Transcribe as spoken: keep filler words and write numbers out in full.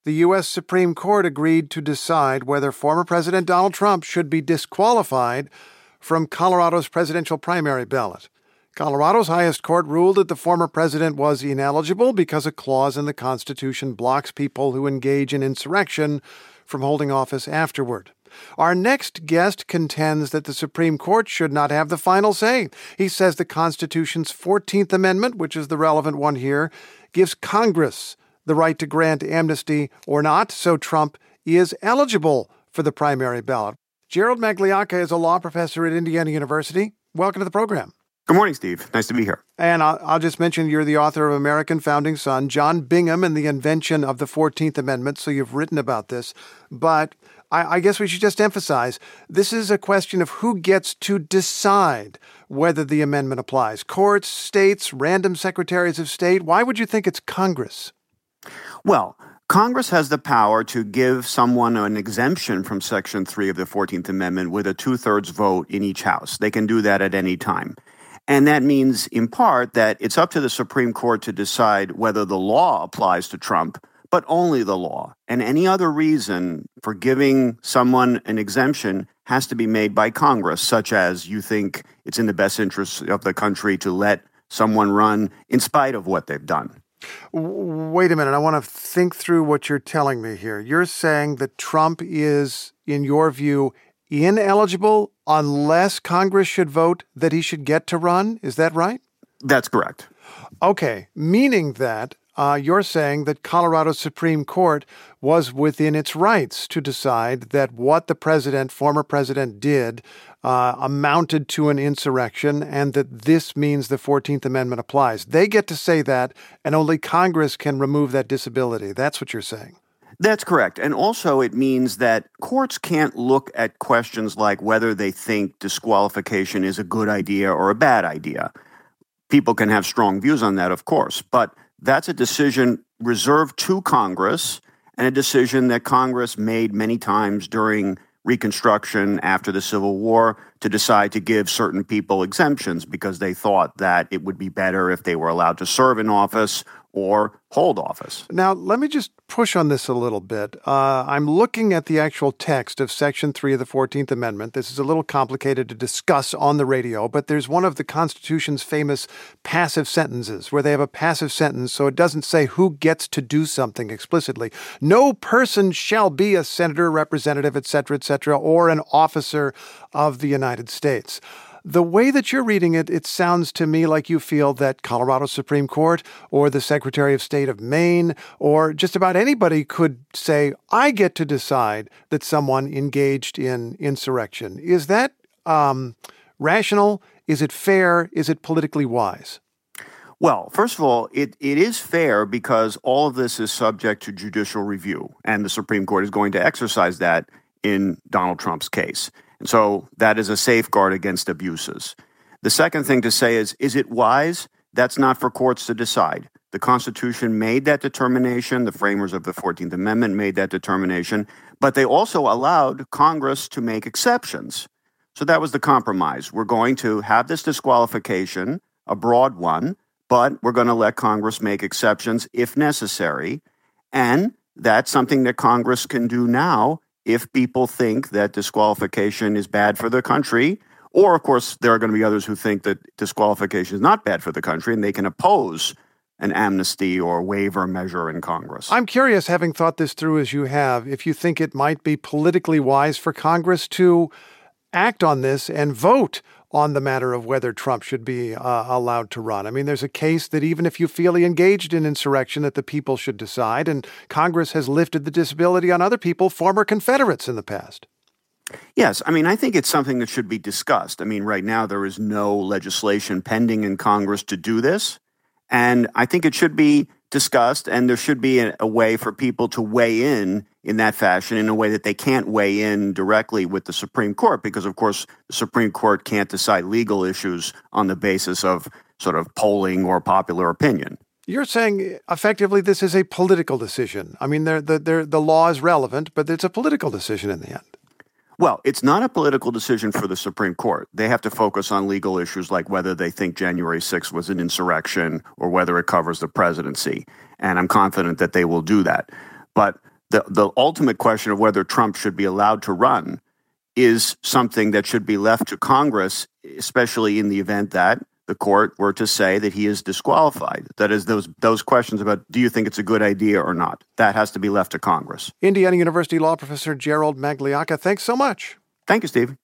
the U S Supreme Court agreed to decide whether former President Donald Trump should be disqualified from Colorado's presidential primary ballot. Colorado's highest court ruled that the former president was ineligible because a clause in the Constitution blocks people who engage in insurrection from holding office afterward. Our next guest contends that the Supreme Court should not have the final say. He says the Constitution's fourteenth Amendment, which is the relevant one here, gives Congress the right to grant amnesty or not, so Trump is eligible for the primary ballot. Gerald Magliocca is a law professor at Indiana University. Welcome to the program. Good morning, Steve. Nice to be here. And I'll, I'll just mention you're the author of American Founding Son, John Bingham and the Invention of the fourteenth Amendment, so you've written about this. But I, I guess we should just emphasize, this is a question of who gets to decide whether the amendment applies. Courts, states, random secretaries of state. Why would you think it's Congress? Well, Congress has the power to give someone an exemption from Section three of the fourteenth Amendment with a two-thirds vote in each house. They can do that at any time. And that means, in part, that it's up to the Supreme Court to decide whether the law applies to Trump, but only the law. And any other reason for giving someone an exemption has to be made by Congress, such as you think it's in the best interest of the country to let someone run in spite of what they've done. Wait a minute. I want to think through what you're telling me here. You're saying that Trump is, in your view, ineligible unless Congress should vote that he should get to run? Is that right? That's correct. Okay. Meaning that uh, you're saying that Colorado's Supreme Court was within its rights to decide that what the president, former president, did uh, amounted to an insurrection and that this means the fourteenth Amendment applies. They get to say that, and only Congress can remove that disability. That's what you're saying. That's correct. And also it means that courts can't look at questions like whether they think disqualification is a good idea or a bad idea. People can have strong views on that, of course, but that's a decision reserved to Congress and a decision that Congress made many times during Reconstruction after the Civil War to decide to give certain people exemptions because they thought that it would be better if they were allowed to serve in office or hold office. Now, let me just push on this a little bit. Uh, I'm looking at the actual text of Section three of the fourteenth Amendment. This is a little complicated to discuss on the radio, but there's one of the Constitution's famous passive sentences where they have a passive sentence, so it doesn't say who gets to do something explicitly. No person shall be a senator, representative, et cetera, et cetera, or an officer of the United States. The way that you're reading it, it sounds to me like you feel that Colorado Supreme Court or the Secretary of State of Maine or just about anybody could say, I get to decide that someone engaged in insurrection. Is that um, rational? Is it fair? Is it politically wise? Well, first of all, it, it is fair because all of this is subject to judicial review, and the Supreme Court is going to exercise that in Donald Trump's case. And so that is a safeguard against abuses. The second thing to say is, is it wise? That's not for courts to decide. The Constitution made that determination. The framers of the fourteenth Amendment made that determination. But they also allowed Congress to make exceptions. So that was the compromise. We're going to have this disqualification, a broad one, but we're going to let Congress make exceptions if necessary. And that's something that Congress can do now if people think that disqualification is bad for the country, or, of course, there are going to be others who think that disqualification is not bad for the country, and they can oppose an amnesty or waiver measure in Congress. I'm curious, having thought this through as you have, if you think it might be politically wise for Congress to act on this and vote on the matter of whether Trump should be uh, allowed to run. I mean, there's a case that even if you feel he engaged in insurrection, that the people should decide, and Congress has lifted the disability on other people, former Confederates in the past. Yes, I mean, I think it's something that should be discussed. I mean, right now there is no legislation pending in Congress to do this, and I think it should be discussed, and there should be a, a way for people to weigh in in that fashion in a way that they can't weigh in directly with the Supreme Court because, of course, the Supreme Court can't decide legal issues on the basis of sort of polling or popular opinion. You're saying effectively this is a political decision. I mean, the, the, the law is relevant, but it's a political decision in the end. Well, it's not a political decision for the Supreme Court. They have to focus on legal issues like whether they think January sixth was an insurrection or whether it covers the presidency. And I'm confident that they will do that. But the, the ultimate question of whether Trump should be allowed to run is something that should be left to Congress, especially in the event that the court were to say that he is disqualified. That is, those those questions about, do you think it's a good idea or not? That has to be left to Congress. Indiana University law professor Gerald Magliocca, thanks so much. Thank you, Steve.